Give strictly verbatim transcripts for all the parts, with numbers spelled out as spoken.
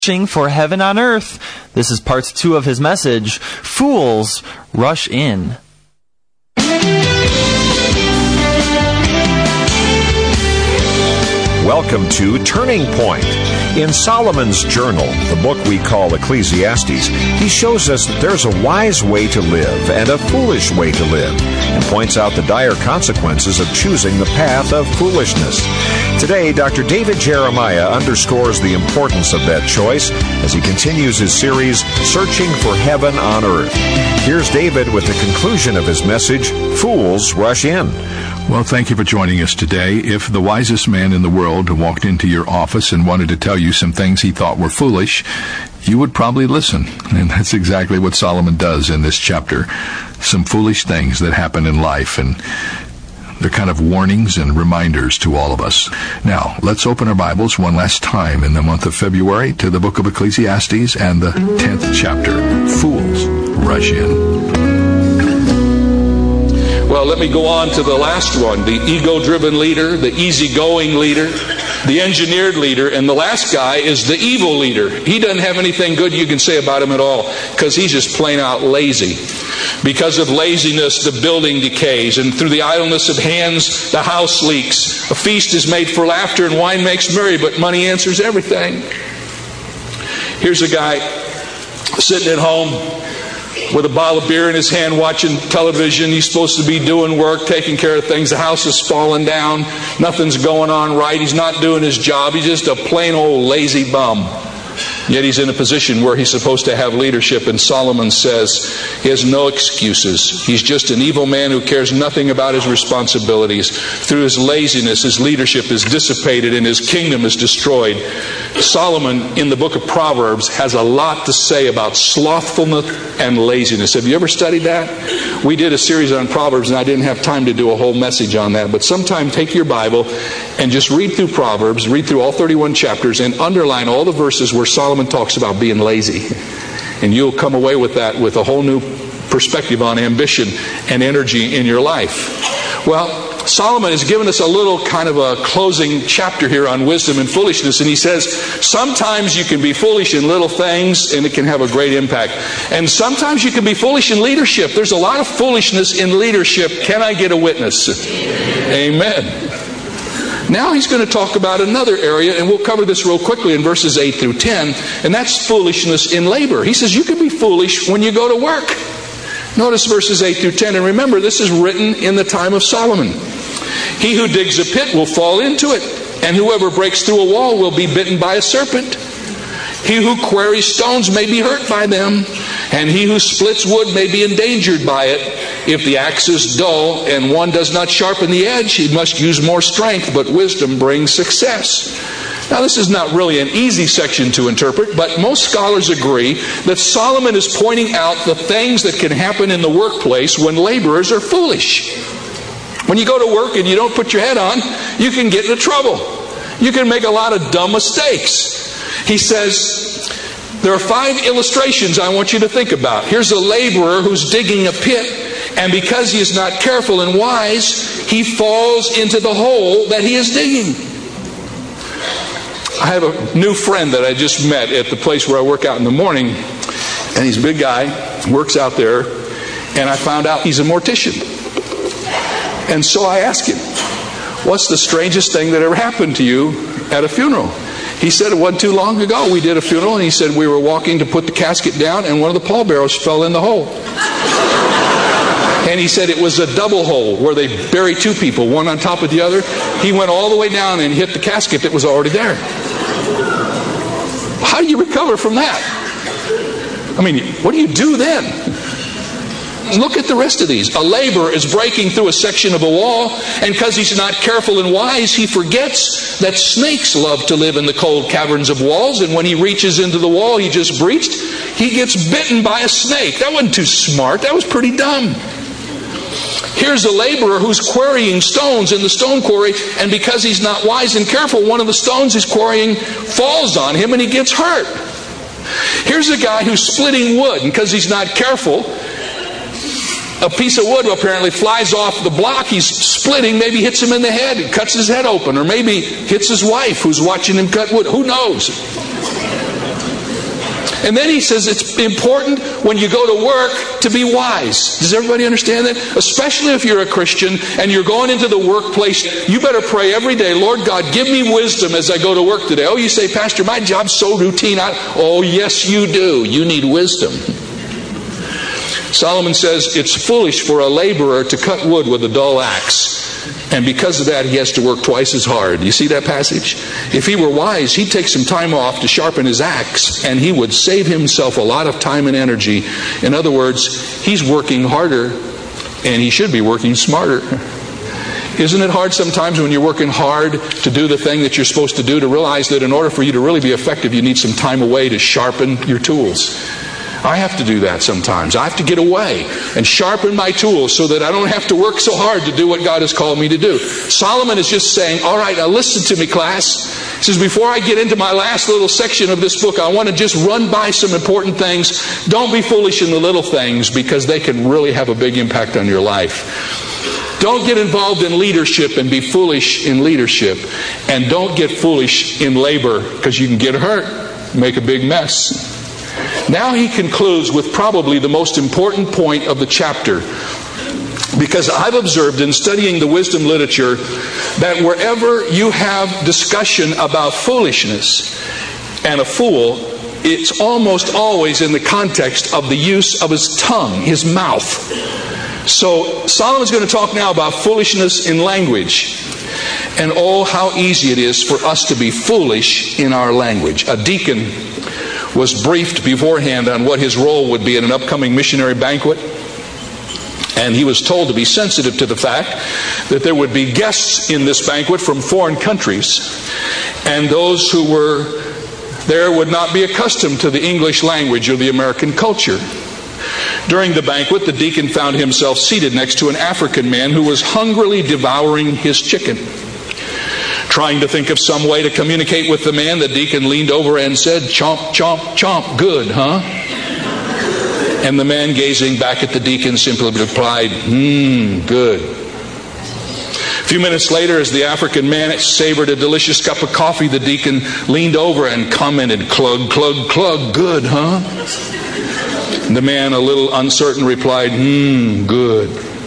Searching for heaven on earth. This is part two of his message, Fools Rush In. Welcome to Turning Point. In Solomon's Journal, the book we call Ecclesiastes, he shows us that there's a wise way to live and a foolish way to live, and points out the dire consequences of choosing the path of foolishness. Today, Doctor David Jeremiah underscores the importance of that choice as he continues his series, Searching for Heaven on Earth. Here's David with the conclusion of his message, Fools Rush In. Well, thank you for joining us today. If the wisest man in the world walked into your office and wanted to tell you some things he thought were foolish, you would probably listen. And that's exactly what Solomon does in this chapter. Some foolish things that happen in life, and they're kind of warnings and reminders to all of us. Now, let's open our Bibles one last time in the month of February to the book of Ecclesiastes and the tenth chapter. Fools rush in. Well, let me go on to the last one, the ego-driven leader, the easygoing leader, the engineered leader, and the last guy is the evil leader. He doesn't have anything good you can say about him at all because he's just plain out lazy. Because of laziness, the building decays, and through the idleness of hands, the house leaks. A feast is made for laughter and wine makes merry, but money answers everything. Here's a guy sitting at home with a bottle of beer in his hand, watching television. He's supposed to be doing work, taking care of things. The house is falling down. Nothing's going on right. He's not doing his job. He's just a plain old lazy bum. Yet he's in a position where he's supposed to have leadership, and Solomon says he has no excuses. He's just an evil man who cares nothing about his responsibilities. Through his laziness, his leadership is dissipated and his kingdom is destroyed. Solomon, in the book of Proverbs, has a lot to say about slothfulness and laziness. Have you ever studied that? We did a series on Proverbs, and I didn't have time to do a whole message on that. But sometime take your Bible and just read through Proverbs, read through all thirty-one chapters, and underline all the verses where Solomon talks about being lazy. And you'll come away with that with a whole new perspective on ambition and energy in your life. Well, Solomon has given us a little kind of a closing chapter here on wisdom and foolishness, and he says sometimes you can be foolish in little things and it can have a great impact, and sometimes you can be foolish in leadership. There's a lot of foolishness in leadership. Can I get a witness? Amen. Now he's going to talk about another area, and we'll cover this real quickly in verses eight through ten, and that's foolishness in labor. He says you can be foolish when you go to work. Notice verses eight through ten, and remember, this is written in the time of Solomon. He who digs a pit will fall into it, and whoever breaks through a wall will be bitten by a serpent. He who quarries stones may be hurt by them, and he who splits wood may be endangered by it. If the axe is dull and one does not sharpen the edge, he must use more strength, but wisdom brings success. Now, this is not really an easy section to interpret, but most scholars agree that Solomon is pointing out the things that can happen in the workplace when laborers are foolish. When you go to work and you don't put your head on, you can get into trouble. You can make a lot of dumb mistakes. He says, there are five illustrations I want you to think about. Here's a laborer who's digging a pit, and because he is not careful and wise, he falls into the hole that he is digging. I have a new friend that I just met at the place where I work out in the morning, and he's a big guy, works out there, and I found out he's a mortician. And so I asked him, what's the strangest thing that ever happened to you at a funeral? He said it wasn't too long ago. We did a funeral, and he said we were walking to put the casket down, and one of the pallbearers fell in the hole. And he said it was a double hole where they bury two people, one on top of the other. He went all the way down and hit the casket that was already there. How do you recover from that? I mean, what do you do then? Look at the rest of these. A laborer is breaking through a section of a wall, and because he's not careful and wise, he forgets that snakes love to live in the cold caverns of walls, and when he reaches into the wall he just breached, he gets bitten by a snake. That wasn't too smart. That was pretty dumb. Here's a laborer who's quarrying stones in the stone quarry, and because he's not wise and careful, one of the stones he's quarrying falls on him and he gets hurt. Here's a guy who's splitting wood, and because he's not careful, a piece of wood apparently flies off the block he's splitting, maybe hits him in the head, and cuts his head open, or maybe hits his wife who's watching him cut wood. Who knows? And then he says it's important when you go to work to be wise. Does everybody understand that? Especially if you're a Christian and you're going into the workplace, you better pray every day, Lord God, give me wisdom as I go to work today. Oh, you say, Pastor, my job's so routine. I... Oh, yes, you do. You need wisdom. Solomon says it's foolish for a laborer to cut wood with a dull axe. And because of that, he has to work twice as hard. You see that passage? If he were wise, he'd take some time off to sharpen his axe, and he would save himself a lot of time and energy. In other words, he's working harder, and he should be working smarter. Isn't it hard sometimes when you're working hard to do the thing that you're supposed to do to realize that in order for you to really be effective, you need some time away to sharpen your tools? I have to do that sometimes. I have to get away and sharpen my tools so that I don't have to work so hard to do what God has called me to do. Solomon is just saying, all right, now listen to me, class. He says, before I get into my last little section of this book, I want to just run by some important things. Don't be foolish in the little things because they can really have a big impact on your life. Don't get involved in leadership and be foolish in leadership. And don't get foolish in labor because you can get hurt, make a big mess. Now he concludes with probably the most important point of the chapter, because I've observed in studying the wisdom literature that wherever you have discussion about foolishness and a fool, it's almost always in the context of the use of his tongue, his mouth. So Solomon's going to talk now about foolishness in language. And oh, how easy it is for us to be foolish in our language. A deacon was briefed beforehand on what his role would be in an upcoming missionary banquet. And he was told to be sensitive to the fact that there would be guests in this banquet from foreign countries. And those who were there would not be accustomed to the English language or the American culture. During the banquet, the deacon found himself seated next to an African man who was hungrily devouring his chicken. Trying to think of some way to communicate with the man, the deacon leaned over and said, "Chomp, chomp, chomp, good, huh?" And the man, gazing back at the deacon, simply replied, "Hmm, good." A few minutes later, as the African man savored a delicious cup of coffee, the deacon leaned over and commented, "Clug, clug, clug, good, huh?" And the man, a little uncertain, replied, "Hmm, good."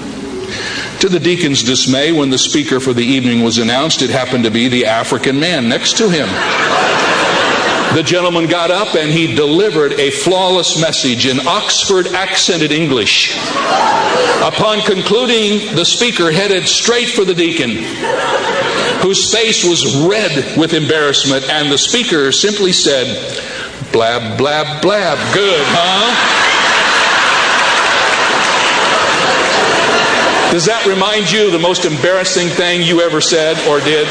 To the deacon's dismay, when the speaker for the evening was announced, it happened to be the African man next to him. The gentleman got up and he delivered a flawless message in Oxford accented English. Upon concluding, the speaker headed straight for the deacon, whose face was red with embarrassment, and the speaker simply said, "Blab, blab, blab, good, huh?" Does that remind you of the most embarrassing thing you ever said or did?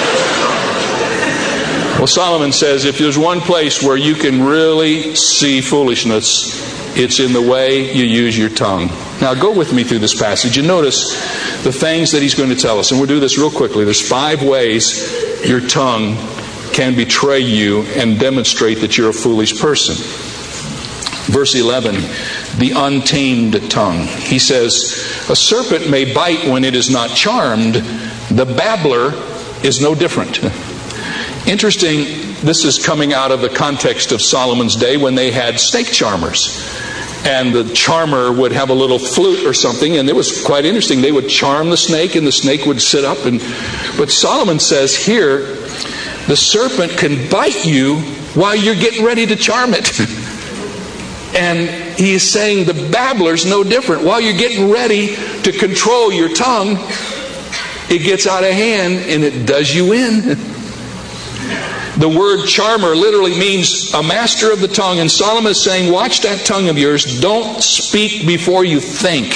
Well, Solomon says if there's one place where you can really see foolishness, it's in the way you use your tongue. Now go with me through this passage and notice the things that he's going to tell us. And we'll do this real quickly. There's five ways your tongue can betray you and demonstrate that you're a foolish person. Verse eleven, the untamed tongue. He says, a serpent may bite when it is not charmed. The babbler is no different. Interesting, this is coming out of the context of Solomon's day when they had snake charmers. And the charmer would have a little flute or something, and it was quite interesting. They would charm the snake, and the snake would sit up. And but Solomon says here, the serpent can bite you while you're getting ready to charm it. And he is saying the babbler's no different. While you're getting ready to control your tongue, it gets out of hand and it does you in. The word charmer literally means a master of the tongue. And Solomon is saying, watch that tongue of yours. Don't speak before you think.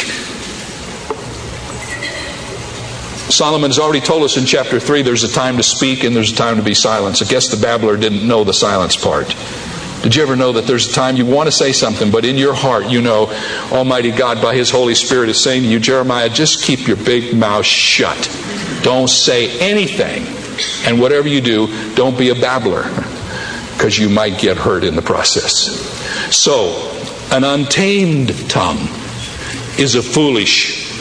Solomon's already told us in chapter three there's a time to speak and there's a time to be silent. I guess the babbler didn't know the silence part. Did you ever know that there's a time you want to say something, but in your heart you know Almighty God by His Holy Spirit is saying to you, Jeremiah, just keep your big mouth shut. Don't say anything. And whatever you do, don't be a babbler, because you might get hurt in the process. So, an untamed tongue is a foolish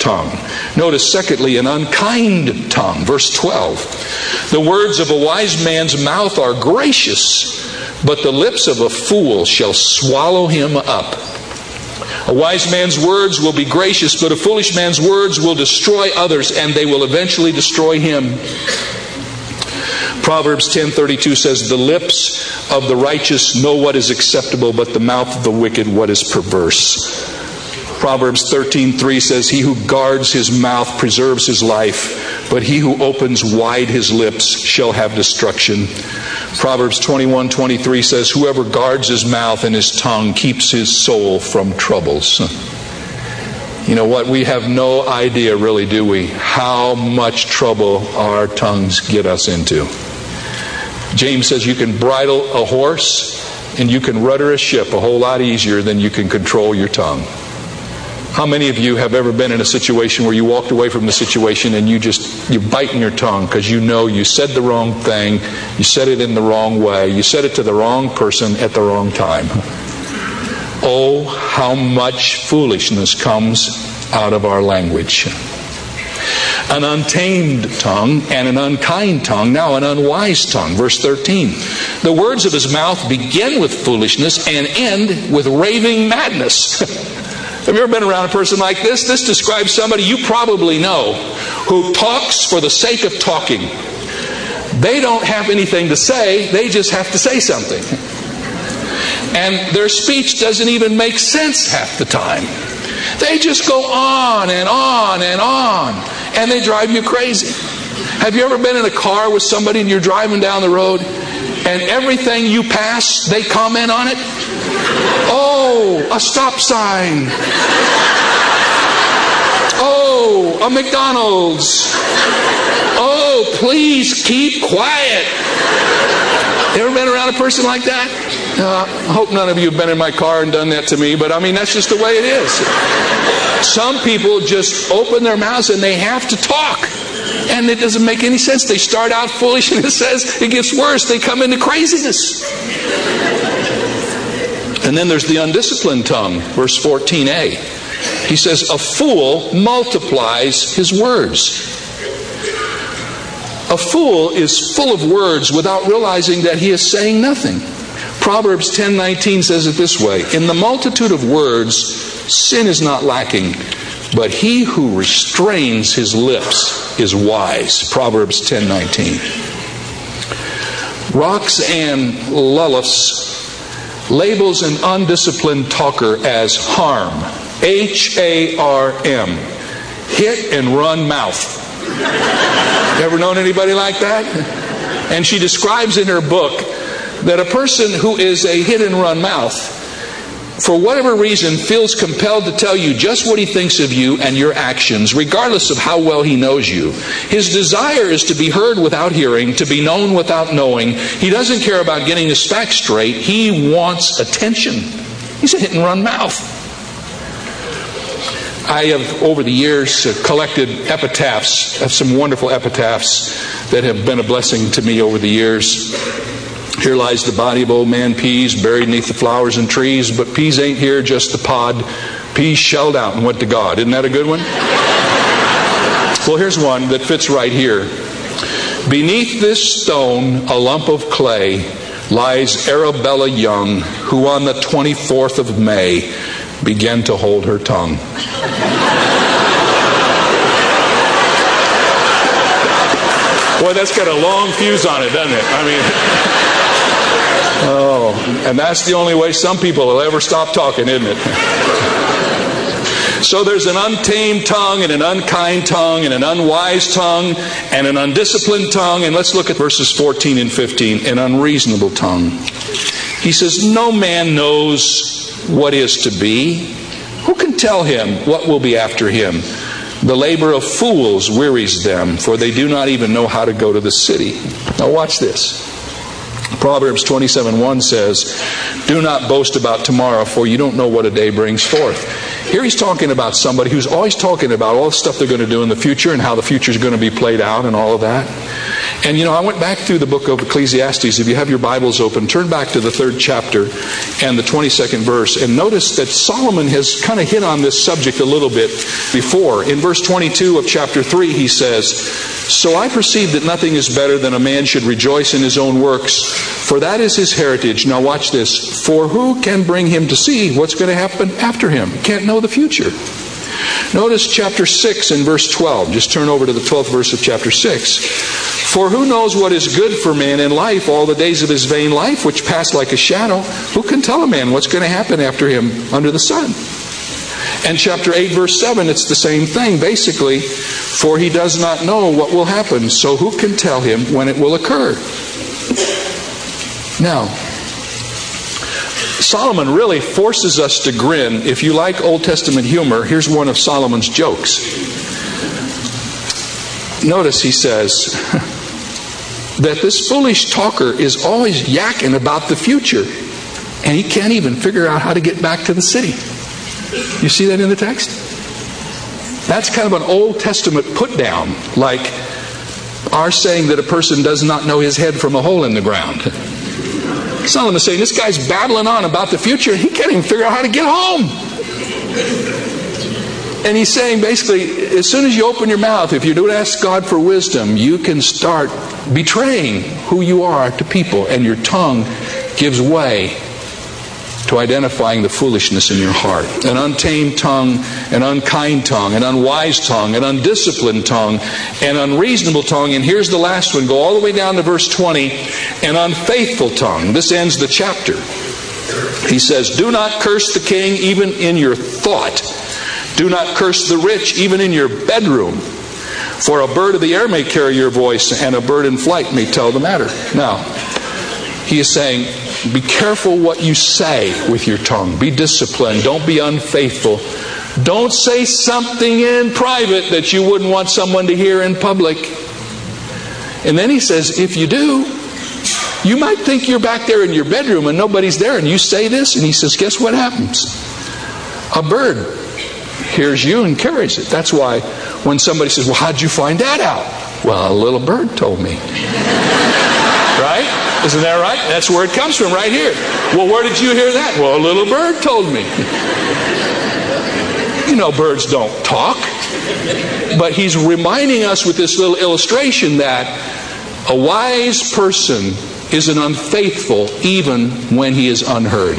tongue. Notice, secondly, an unkind tongue. Verse twelve. The words of a wise man's mouth are gracious, but the lips of a fool shall swallow him up. A wise man's words will be gracious, but a foolish man's words will destroy others, and they will eventually destroy him. Proverbs ten thirty-two says, the lips of the righteous know what is acceptable, but the mouth of the wicked what is perverse. Proverbs thirteen three says, he who guards his mouth preserves his life, but he who opens wide his lips shall have destruction. Proverbs twenty-one twenty-three says, whoever guards his mouth and his tongue keeps his soul from troubles. You know what? We have no idea, really, do we, how much trouble our tongues get us into. James says you can bridle a horse and you can rudder a ship a whole lot easier than you can control your tongue. How many of you have ever been in a situation where you walked away from the situation and you just, you're biting your tongue because you know you said the wrong thing, you said it in the wrong way, you said it to the wrong person at the wrong time. Oh, how much foolishness comes out of our language. An untamed tongue and an unkind tongue, now an unwise tongue. Verse thirteen. The words of his mouth begin with foolishness and end with raving madness. Have you ever been around a person like this? This describes somebody you probably know who talks for the sake of talking. They don't have anything to say, they just have to say something. And their speech doesn't even make sense half the time. They just go on and on and on, and they drive you crazy. Have you ever been in a car with somebody and you're driving down the road, and everything you pass, they comment on it? Oh, a stop sign. Oh, a McDonald's. Oh, please keep quiet. You ever been around a person like that? Uh, I hope none of you have been in my car and done that to me, but I mean, that's just the way it is. Some people just open their mouths and they have to talk. And it doesn't make any sense. They start out foolish and it says it gets worse. They come into craziness. And then there's the undisciplined tongue, verse fourteen a. He says, a fool multiplies his words. A fool is full of words without realizing that he is saying nothing. Proverbs ten nineteen says it this way, in the multitude of words, sin is not lacking, but he who restrains his lips is wise. Proverbs ten nineteen. Roxanne Lullis labels an undisciplined talker as harm. H A R M. Hit and run mouth. Ever known anybody like that? And she describes in her book that a person who is a hit and run mouth, for whatever reason, feels compelled to tell you just what he thinks of you and your actions, regardless of how well he knows you. His desire is to be heard without hearing, to be known without knowing. He doesn't care about getting his facts straight. He wants attention. He's a hit and run mouth. I have, over the years, uh, collected epitaphs. I have some wonderful epitaphs that have been a blessing to me over the years. Here lies the body of old man Pease, buried beneath the flowers and trees, but Pease ain't here, just the pod. Pease shelled out and went to God. Isn't that a good one? Well, here's one that fits right here. Beneath this stone, a lump of clay, lies Arabella Young, who on the twenty-fourth of May began to hold her tongue. Boy, that's got a long fuse on it, doesn't it? I mean... Oh, and that's the only way some people will ever stop talking, isn't it? So there's an untamed tongue and an unkind tongue and an unwise tongue and an undisciplined tongue. And let's look at verses fourteen and fifteen. An unreasonable tongue. He says, no man knows what is to be. Who can tell him what will be after him? The labor of fools wearies them, for they do not even know how to go to the city. Now watch this. Proverbs twenty-seven one says, do not boast about tomorrow, for you don't know what a day brings forth. Here he's talking about somebody who's always talking about all the stuff they're going to do in the future and how the future is going to be played out and all of that. And you know, I went back through the book of Ecclesiastes. If you have your Bibles open, turn back to the third chapter and the twenty-second verse, and notice that Solomon has kind of hit on this subject a little bit before. In verse twenty-two of chapter three, he says, "So I perceive that nothing is better than a man should rejoice in his own works, for that is his heritage." Now watch this. "For who can bring him to see what's going to happen after him?" Can't know the future. Notice chapter six and verse twelve. Just turn over to the twelfth verse of chapter six. "For who knows what is good for man in life, all the days of his vain life, which pass like a shadow? Who can tell a man what's going to happen after him under the sun?" And chapter eight, verse seven, it's the same thing, basically. "For he does not know what will happen, so who can tell him when it will occur?" Now, Solomon really forces us to grin. If you like Old Testament humor, here's one of Solomon's jokes. Notice he says that this foolish talker is always yakking about the future, and he can't even figure out how to get back to the city. You see that in the text? That's kind of an Old Testament put down, like our saying that a person does not know his head from a hole in the ground. Solomon's saying this guy's babbling on about the future, he can't even figure out how to get home. And he's saying basically, as soon as you open your mouth, if you don't ask God for wisdom, you can start betraying who you are to people, and your tongue gives way to identifying the foolishness in your heart. An untamed tongue, an unkind tongue, an unwise tongue, an undisciplined tongue, an unreasonable tongue. And here's the last one. Go all the way down to verse twenty. An unfaithful tongue. This ends the chapter. He says, "Do not curse the king even in your thought. Do not curse the rich even in your bedroom. For a bird of the air may carry your voice, and a bird in flight may tell the matter." Now, he is saying, be careful what you say with your tongue. Be disciplined. Don't be unfaithful. Don't say something in private that you wouldn't want someone to hear in public. And then he says, if you do, you might think you're back there in your bedroom and nobody's there, and you say this, and he says, guess what happens? A bird hears you and carries it. That's why when somebody says, well, how'd you find that out? Well, a little bird told me. Right? Isn't that right? That's where it comes from, right here. Well, where did you hear that? Well, a little bird told me. You know, birds don't talk. But he's reminding us with this little illustration that a wise person isn't unfaithful even when he is unheard.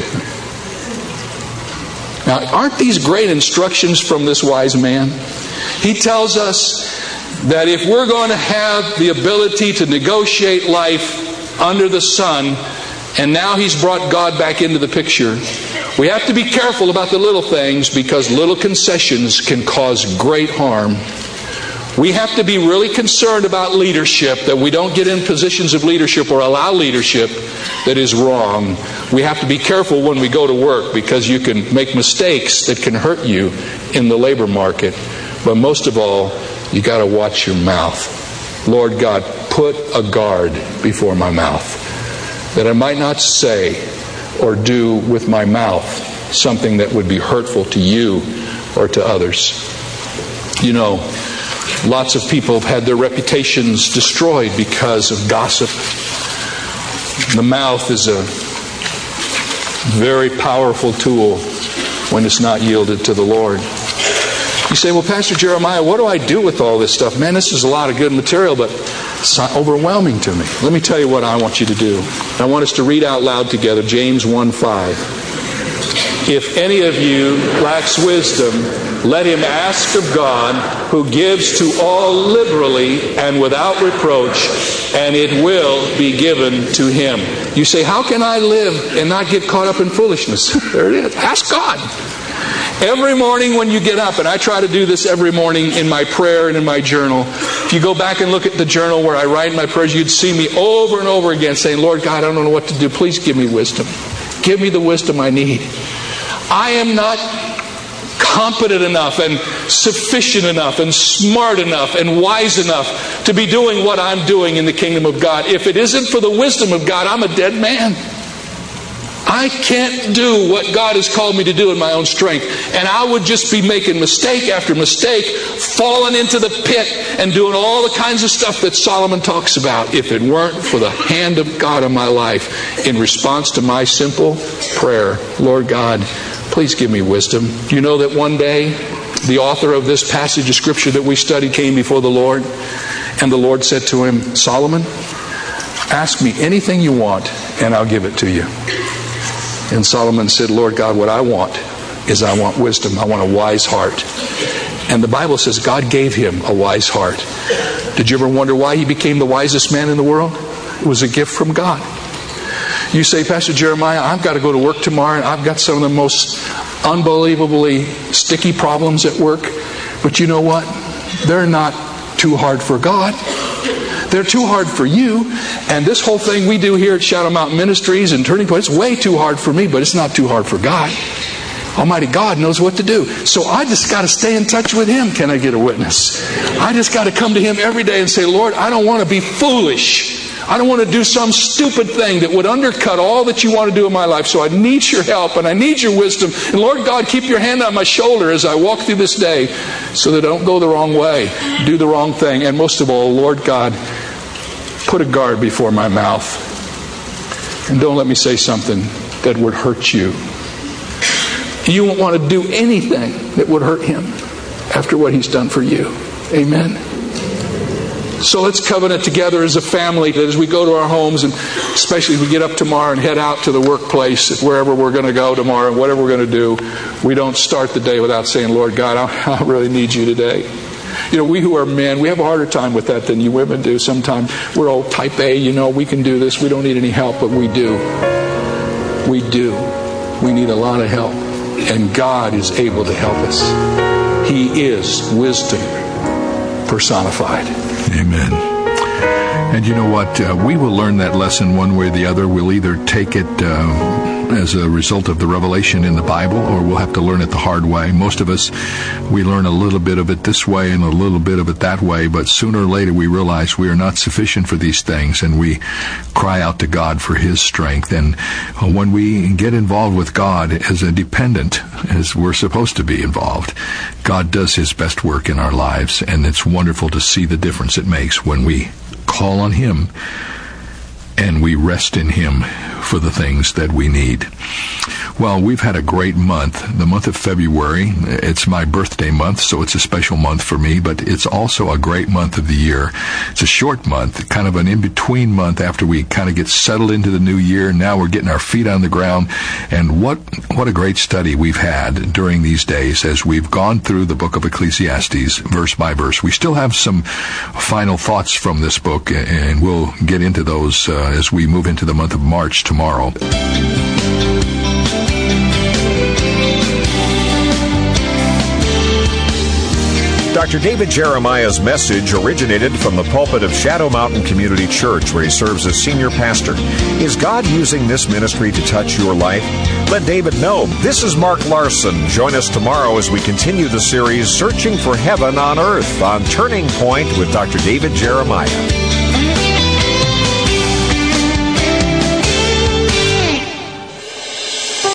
Now, aren't these great instructions from this wise man? He tells us that if we're going to have the ability to negotiate life under the sun, and now he's brought God back into the picture, we have to be careful about the little things, because little concessions can cause great harm. We have to be really concerned about leadership, that we don't get in positions of leadership or allow leadership that is wrong. We have to be careful when we go to work, because you can make mistakes that can hurt you in the labor market. But most of all, you got to watch your mouth. Lord God, put a guard before my mouth, that I might not say or do with my mouth something that would be hurtful to you or to others. You know, lots of people have had their reputations destroyed because of gossip. The mouth is a very powerful tool when it's not yielded to the Lord. You say, well, Pastor Jeremiah, what do I do with all this stuff? Man, this is a lot of good material, but it's not overwhelming to me. Let me tell you what I want you to do. I want us to read out loud together James one five. If any of you lacks wisdom, let him ask of God, who gives to all liberally and without reproach, and it will be given to him. You say, how can I live and not get caught up in foolishness? There it is. Ask God. Every morning when you get up, and I try to do this every morning in my prayer and in my journal. If you go back and look at the journal where I write my prayers, you'd see me over and over again saying, Lord God, I don't know what to do. Please give me wisdom. Give me the wisdom I need. I am not competent enough and sufficient enough and smart enough and wise enough to be doing what I'm doing in the kingdom of God. If it isn't for the wisdom of God, I'm a dead man. I can't do what God has called me to do in my own strength. And I would just be making mistake after mistake, falling into the pit and doing all the kinds of stuff that Solomon talks about if it weren't for the hand of God in my life in response to my simple prayer. Lord God, please give me wisdom. You know that one day the author of this passage of Scripture that we studied came before the Lord, and the Lord said to him, Solomon, ask me anything you want and I'll give it to you. And Solomon said, Lord God, what I want is I want wisdom. I want a wise heart. And the Bible says God gave him a wise heart. Did you ever wonder why he became the wisest man in the world? It was a gift from God. You say, Pastor Jeremiah, I've got to go to work tomorrow and I've got some of the most unbelievably sticky problems at work. But you know what? They're not too hard for God. They're too hard for you. And this whole thing we do here at Shadow Mountain Ministries and Turning Point, it's way too hard for me, but it's not too hard for God. Almighty God knows what to do. So I just got to stay in touch with Him. Can I get a witness? I just got to come to Him every day and say, Lord, I don't want to be foolish. I don't want to do some stupid thing that would undercut all that you want to do in my life. So I need your help and I need your wisdom. And Lord God, keep your hand on my shoulder as I walk through this day so that I don't go the wrong way, do the wrong thing. And most of all, Lord God, put a guard before my mouth. And don't let me say something that would hurt you. You won't want to do anything that would hurt Him after what He's done for you. Amen. So let's covenant together as a family that as we go to our homes, and especially as we get up tomorrow and head out to the workplace, wherever we're going to go tomorrow, and whatever we're going to do, we don't start the day without saying, Lord God, I, I really need you today. You know, we who are men, we have a harder time with that than you women do. Sometimes we're all type A, you know, we can do this. We don't need any help, but we do. We do. We need a lot of help. And God is able to help us. He is wisdom personified. Amen. And you know what? Uh, we will learn that lesson one way or the other. We'll either take it uh, as a result of the revelation in the Bible, or we'll have to learn it the hard way. Most of us, we learn a little bit of it this way and a little bit of it that way, but sooner or later we realize we are not sufficient for these things, and we cry out to God for His strength. And uh, when we get involved with God as a dependent, as we're supposed to be involved, God does His best work in our lives, and it's wonderful to see the difference it makes when we call on Him and we rest in Him for the things that we need. Well, we've had a great month. The month of February, it's my birthday month, so it's a special month for me, but it's also a great month of the year. It's a short month, kind of an in-between month after we kind of get settled into the new year. Now we're getting our feet on the ground, and what what a great study we've had during these days as we've gone through the book of Ecclesiastes verse by verse. We still have some final thoughts from this book, and we'll get into those uh, as we move into the month of March tomorrow. Doctor David Jeremiah's message originated from the pulpit of Shadow Mountain Community Church, where he serves as senior pastor. Is God using this ministry to touch your life? Let David know. This is Mark Larson. Join us tomorrow as we continue the series Searching for Heaven on Earth on Turning Point with Doctor David Jeremiah.